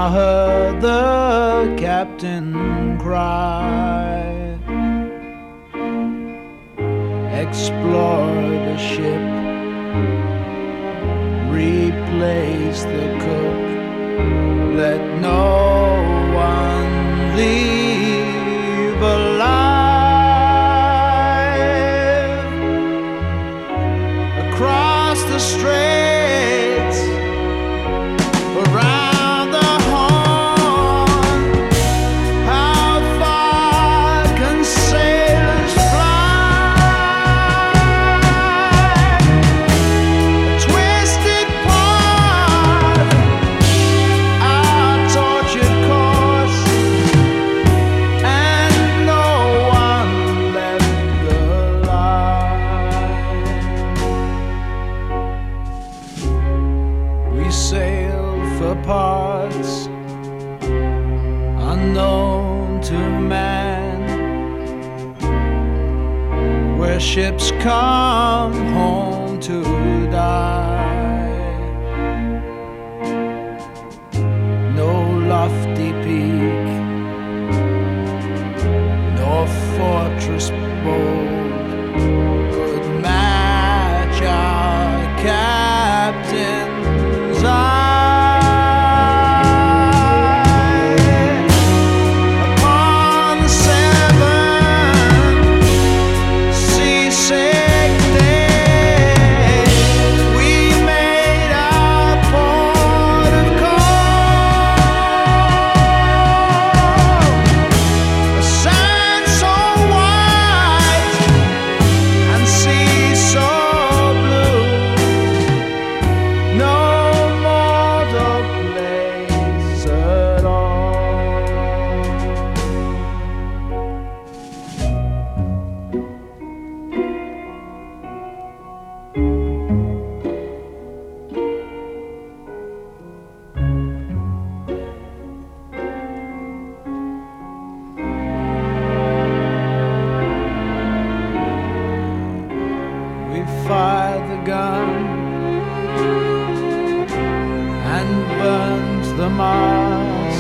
I heard the captain cry. Explore the ship, replace the cook, let no one leave alive. Across the straits, around the horn, how far can sailors fly? A twisted part, our tortured course, and no one left alive. We sail for parts unknown to man, where ships come home to die. No lofty peak, nor fortress bold could match our captain's eye. Upon the seven seasick days, we made our port of call. A sand so white and sea so blue, no mortal place at all. We fired the gun and burned the mast.